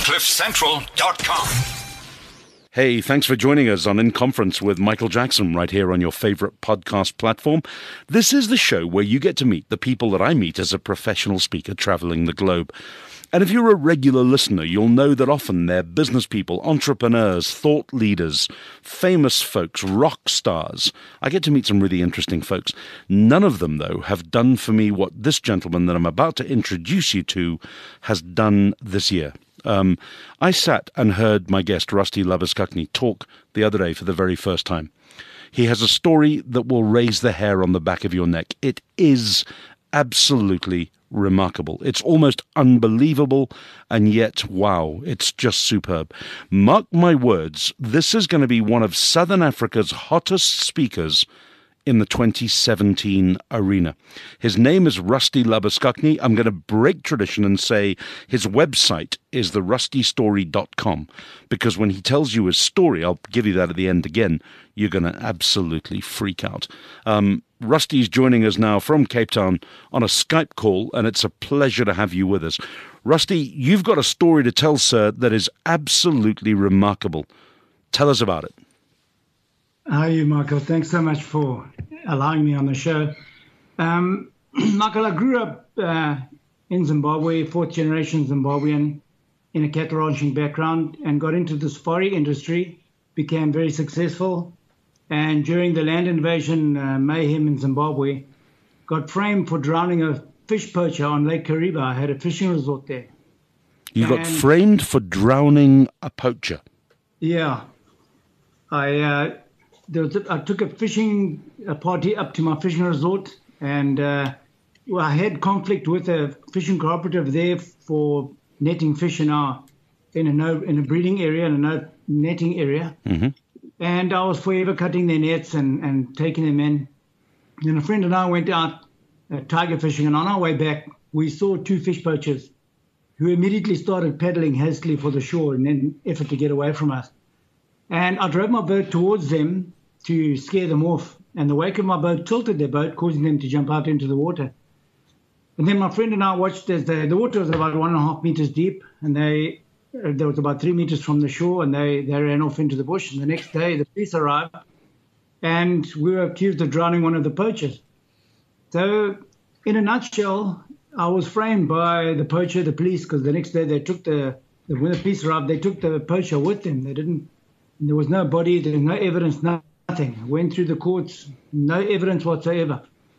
CliffCentral.com. Hey, thanks for joining us on In Conference with Michael Jackson right here on your favorite podcast platform. This is the show where you get to meet the people that I meet as a professional speaker traveling the globe. And if you're a regular listener, you'll know that often they're business people, entrepreneurs, thought leaders, famous folks, rock stars. I get to meet some really interesting folks. None of them, though, have done for me what this gentleman that I'm about to introduce you to has done this year. I sat and heard my guest, Rusty Labuschagne, talk the other day for the very first time. He has a story that will raise the hair on the back of your neck. It is absolutely remarkable. It's almost unbelievable, and yet, wow, it's just superb. Mark my words, this is going to be one of Southern Africa's hottest speakers in the 2017 arena. His name is Rusty Labuschagne. I'm going to break tradition and say his website is therustystory.com, because when he tells you his story, I'll give you that at the end again, you're going to absolutely freak out. Rusty's joining us now from Cape Town on a Skype call, and it's a pleasure to have you with us. Rusty, you've got a story to tell, sir, that is absolutely remarkable. Tell us about it. How are you, Michael? Thanks so much for allowing me on the show. Michael, I grew up in Zimbabwe, fourth generation Zimbabwean, in a cattle ranching background, and got into the safari industry, became very successful, and during the land invasion mayhem in Zimbabwe, got framed for drowning a fish poacher on Lake Kariba. I had a fishing resort there. You got framed for drowning a poacher? Yeah. I took a fishing party up to my fishing resort, and I had conflict with a fishing cooperative there for netting fish in a breeding area and a no netting area. Mm-hmm. And I was forever cutting their nets and taking them in. And a friend and I went out tiger fishing, and on our way back, we saw two fish poachers who immediately started paddling hastily for the shore in an effort to get away from us. And I drove my boat towards them to scare them off. And the wake of my boat tilted their boat, causing them to jump out into the water. And then my friend and I watched as the water was about 1.5 meters deep, and there was about 3 meters from the shore, and they ran off into the bush. And the next day, the police arrived, and we were accused of drowning one of the poachers. So, in a nutshell, I was framed by the poacher, the police, because the next day when the police arrived, they took the poacher with them. There was no body, there was no evidence, nothing. Went through the courts, no evidence whatsoever.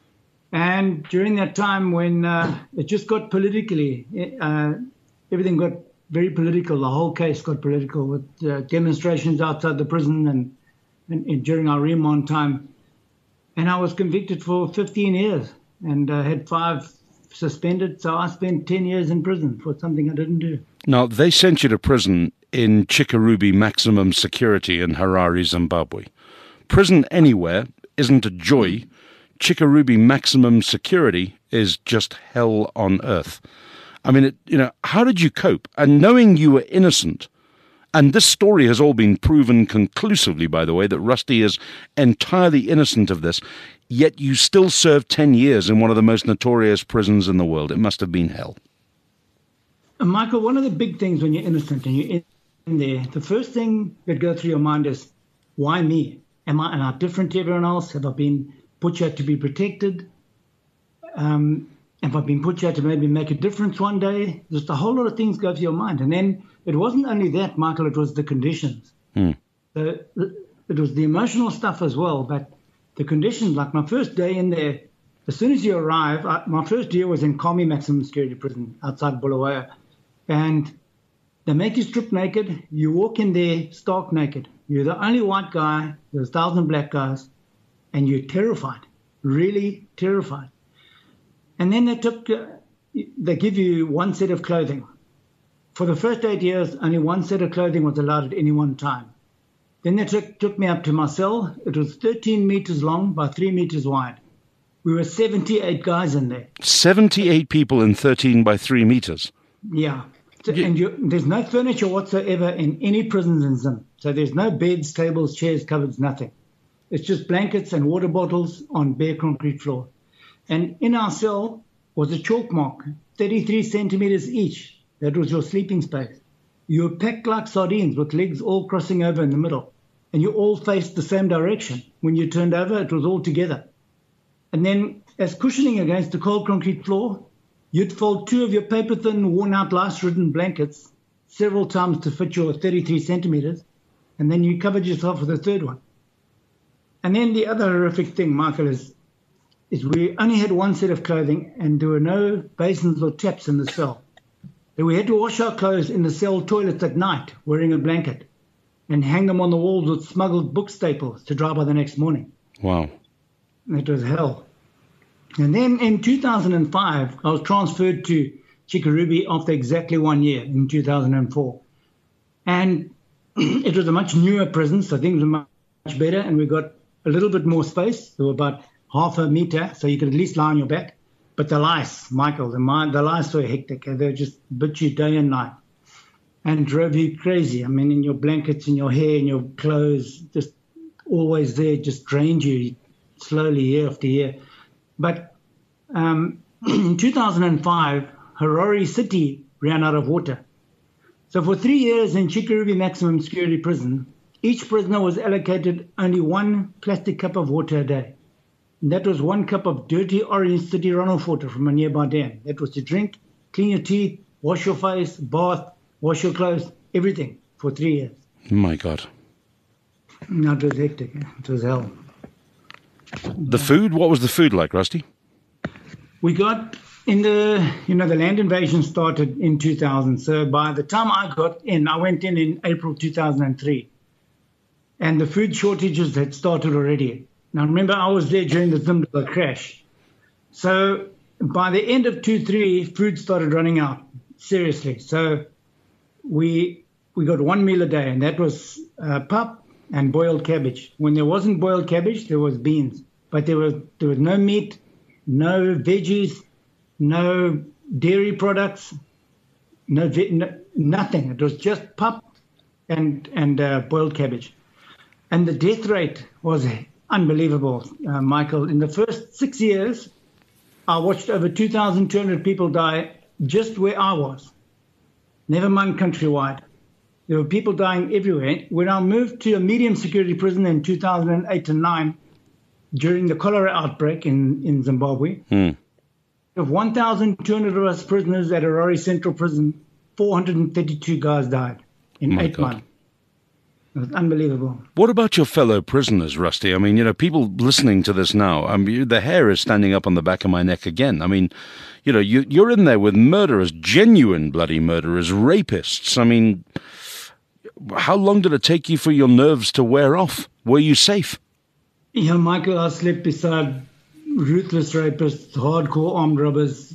And during that time when it just got politically, everything got very political. The whole case got political with demonstrations outside the prison and during our remand time. And I was convicted for 15 years and had 5 suspended. So I spent 10 years in prison for something I didn't do. Now, they sent you to prison in Chikurubi Maximum Security in Harare, Zimbabwe. Prison anywhere isn't a joy. Chikurubi Maximum Security is just hell on earth. I mean, how did you cope? And knowing you were innocent, and this story has all been proven conclusively, by the way, that Rusty is entirely innocent of this, yet you still served 10 years in one of the most notorious prisons in the world. It must have been hell. Michael, one of the big things when you're innocent and you're in there, the first thing that goes through your mind is, why me? Am I different to everyone else? Have I been put here to be protected? Have I been put here to maybe make a difference one day? Just a whole lot of things go through your mind. And then it wasn't only that, Michael, it was the conditions. It was the emotional stuff as well, but the conditions, like my first day in there, as soon as you arrive, my first year was in Kami Maximum Security Prison outside Bulawayo. And they make you strip naked. You walk in there stark naked. You're the only white guy. There's 1,000 black guys. And you're terrified, really terrified. And then they give you one set of clothing. For the first 8 years, only one set of clothing was allowed at any one time. Then they took me up to my cell. It was 13 meters long by 3 meters wide. We were 78 guys in there. 78 people in 13 by 3 meters? Yeah. And there's no furniture whatsoever in any prisons in Zim. So there's no beds, tables, chairs, cupboards, nothing. It's just blankets and water bottles on bare concrete floor. And in our cell was a chalk mark, 33 centimeters each. That was your sleeping space. you were packed like sardines with legs all crossing over in the middle. And you all faced the same direction. When you turned over, it was all together. And then as cushioning against the cold concrete floor, you'd fold 2 of your paper-thin, worn-out, lice-ridden blankets several times to fit your 33 centimeters, and then you covered yourself with a third one. And then the other horrific thing, Michael, is we only had one set of clothing, and there were no basins or taps in the cell. So we had to wash our clothes in the cell toilets at night, wearing a blanket, and hang them on the walls with smuggled book staples to dry by the next morning. Wow. It was hell. And then in 2005, I was transferred to Chikurubi after exactly 1 year in 2004. And it was a much newer prison, so things were much better, and we got a little bit more space. There were about half a meter, so you could at least lie on your back. But the lice, Michael, the lice were hectic. They just bit you day and night and drove you crazy. I mean, in your blankets, in your hair, in your clothes, just always there, just drained you slowly year after year. But in 2005, Harare City ran out of water. So for 3 years in Chikurubi Maximum Security Prison, each prisoner was allocated only 1 plastic cup of water a day. And that was 1 cup of dirty orange city runoff water from a nearby dam. That was to drink, clean your teeth, wash your face, bath, wash your clothes, everything for 3 years. My God. No, it was hectic. It was hell. The food, what was the food like, Rusty? We got in the land invasion started in 2000. So by the time I got in, I went in April 2003. And the food shortages had started already. Now, remember, I was there during the Zimdala crash. So by the end of 2003, food started running out, seriously. So we got 1 meal a day, and that was pap and boiled cabbage. When there wasn't boiled cabbage, there was beans. But there was no meat, no veggies, no dairy products, nothing. It was just pap and boiled cabbage. And the death rate was unbelievable, Michael. In the first 6 years, I watched over 2,200 people die just where I was, never mind countrywide. There were people dying everywhere. When I moved to a medium security prison in 2008 and 9, during the cholera outbreak in Zimbabwe, of 1,200 of us prisoners at Harare Central Prison, 432 guys died in 8 months. It was unbelievable. What about your fellow prisoners, Rusty? I mean, people listening to this now, the hair is standing up on the back of my neck again. I mean, you're in there with murderers, genuine bloody murderers, rapists. I mean, how long did it take you for your nerves to wear off? Were you safe? Yeah, Michael, I slept beside ruthless rapists, hardcore armed robbers,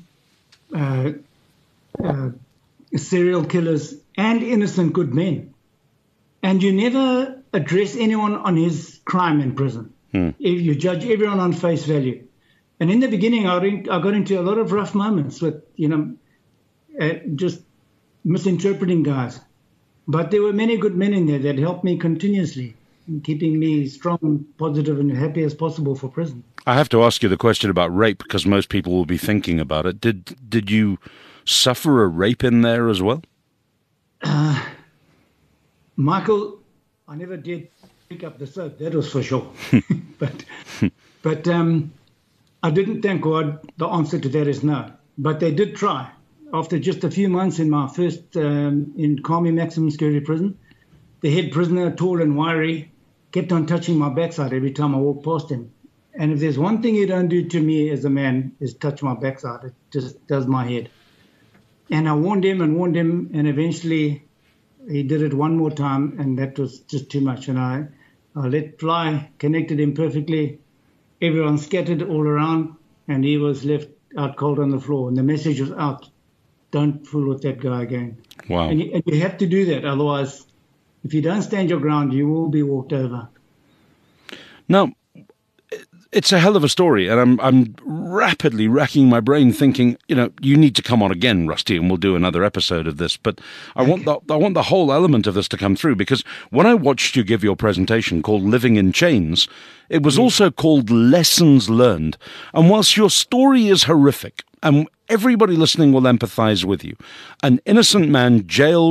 serial killers, and innocent good men. And you never address anyone on his crime in prison. If you judge everyone on face value. And in the beginning, I got into a lot of rough moments with, just misinterpreting guys. But there were many good men in there that helped me continuously, in keeping me strong, positive, and happy as possible for prison. I have to ask you the question about rape, because most people will be thinking about it. Did you suffer a rape in there as well? Michael, I never did pick up the soap, that was for sure. But I didn't, thank God. The answer to that is no. But they did try. After just a few months in my first, in Kami Maximum Security Prison, the head prisoner, tall and wiry, kept on touching my backside every time I walked past him. And if there's one thing you don't do to me as a man is touch my backside. It just does my head. And I warned him, and eventually he did it one more time, and that was just too much. And I let fly, connected him perfectly. Everyone scattered all around, and he was left out cold on the floor. And the message was out, don't fool with that guy again. Wow. And you have to do that. Otherwise, if you don't stand your ground, you will be walked over. Now, it's a hell of a story, and I'm rapidly racking my brain thinking, you need to come on again, Rusty, and we'll do another episode of this. But I want the whole element of this to come through, because when I watched you give your presentation called Living in Chains, it was also called Lessons Learned. And whilst your story is horrific, and everybody listening will empathize with you, an innocent man jailed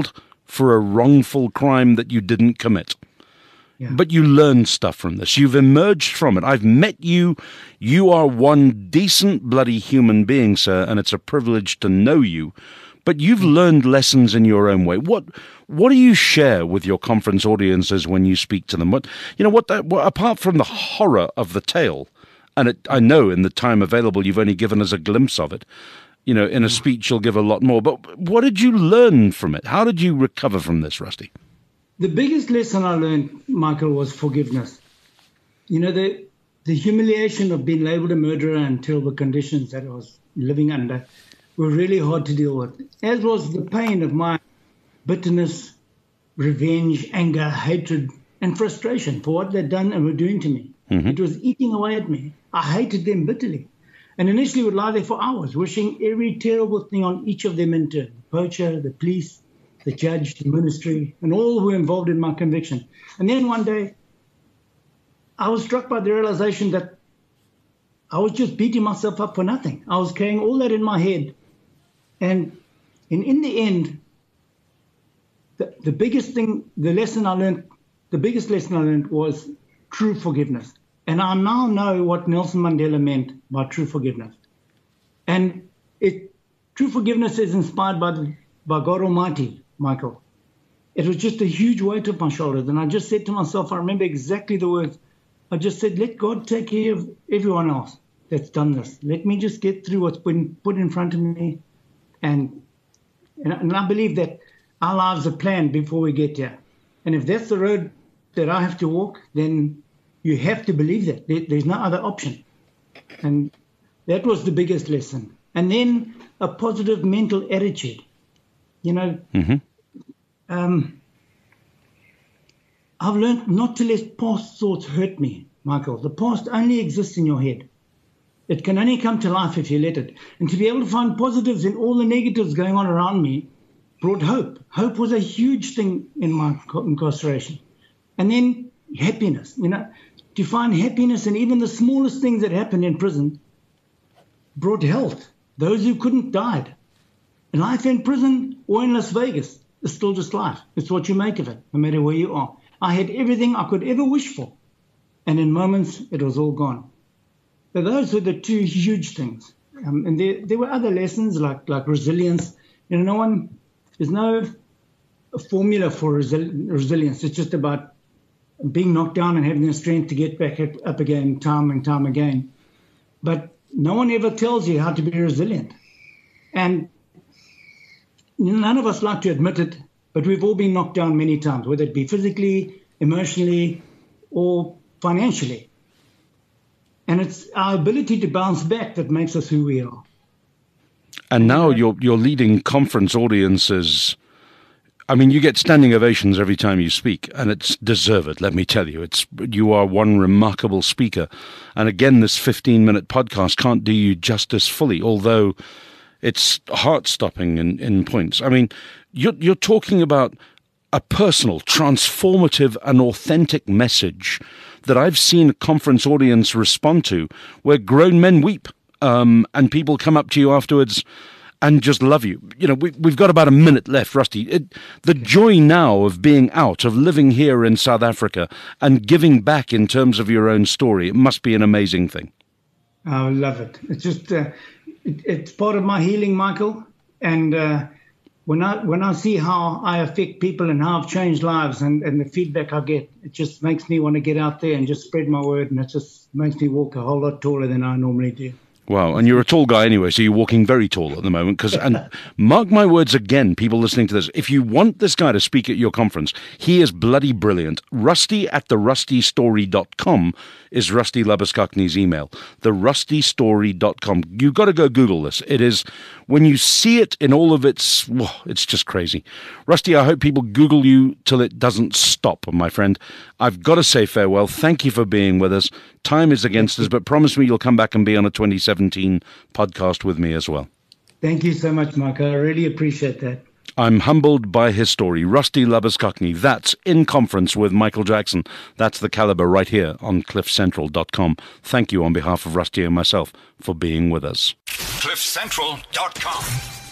for a wrongful crime that you didn't commit. Yeah. But you learned stuff from this. You've emerged from it. I've met you. You are one decent bloody human being, sir, and it's a privilege to know you. But you've learned lessons in your own way. What do you share with your conference audiences when you speak to them? Apart from the horror of the tale, and I know in the time available you've only given us a glimpse of it. In a speech you'll give a lot more. But what did you learn from it? How did you recover from this, Rusty? The biggest lesson I learned, Michael, was forgiveness. The humiliation of being labeled a murderer and terrible conditions that I was living under were really hard to deal with, as was the pain of my bitterness, revenge, anger, hatred, and frustration for what they'd done and were doing to me. Mm-hmm. It was eating away at me. I hated them bitterly. And initially would lie there for hours, wishing every terrible thing on each of them in turn: the poacher, the police, the judge, the ministry, and all who were involved in my conviction. And then one day, I was struck by the realization that I was just beating myself up for nothing. I was carrying all that in my head. And in the end, the biggest lesson I learned was true forgiveness. And I now know what Nelson Mandela meant by true forgiveness. And true forgiveness is inspired by God Almighty, Michael. It was just a huge weight off my shoulders. And I just said to myself, I remember exactly the words. I just said, let God take care of everyone else that's done this. Let me just get through what's been put in front of me. And I believe that our lives are planned before we get here. And if that's the road that I have to walk, then you have to believe that. There's no other option. And that was the biggest lesson. And then a positive mental attitude. Mm-hmm. I've learned not to let past thoughts hurt me, Michael. The past only exists in your head. It can only come to life if you let it. And to be able to find positives in all the negatives going on around me brought hope. Hope was a huge thing in my incarceration. And then happiness, to find happiness in even the smallest things that happened in prison brought health. Those who couldn't died. And life in prison or in Las Vegas is still just life. It's what you make of it, no matter where you are. I had everything I could ever wish for. And in moments, it was all gone. So those were the two huge things. And there were other lessons like resilience. There's no formula for resilience. It's just about being knocked down and having the strength to get back up again time and time again. But no one ever tells you how to be resilient. And none of us like to admit it, but we've all been knocked down many times, whether it be physically, emotionally, or financially. And it's our ability to bounce back that makes us who we are. And now you're leading conference audiences. I mean, you get standing ovations every time you speak, and it's deserved, let me tell you. You are one remarkable speaker. And again, this 15-minute podcast can't do you justice fully, although it's heart-stopping in points. I mean, you're talking about a personal, transformative, and authentic message that I've seen a conference audience respond to, where grown men weep, and people come up to you afterwards and just love you. We've got about a minute left, Rusty. The joy now of being out, of living here in South Africa and giving back in terms of your own story, it must be an amazing thing. I love it. It's just, it's part of my healing, Michael. And when I see how I affect people and how I've changed lives and the feedback I get, it just makes me want to get out there and just spread my word. And it just makes me walk a whole lot taller than I normally do. Wow, and you're a tall guy anyway, so you're walking very tall at the moment. And mark my words again, people listening to this, if you want this guy to speak at your conference, he is bloody brilliant. Rusty@therustystory.com is Rusty Labuschagne email. Therustystory.com. You've got to go Google this. It is, when you see it in all of its, it's just crazy. Rusty, I hope people Google you till it doesn't stop, my friend. I've got to say farewell. Thank you for being with us. Time is against us, but promise me you'll come back and be on a 2017 podcast with me as well. Thank you so much, Michael. I really appreciate that. I'm humbled by his story. Rusty Labuschagne. That's In Conference with Michael Jackson. That's The Caliber right here on cliffcentral.com. Thank you on behalf of Rusty and myself for being with us. cliffcentral.com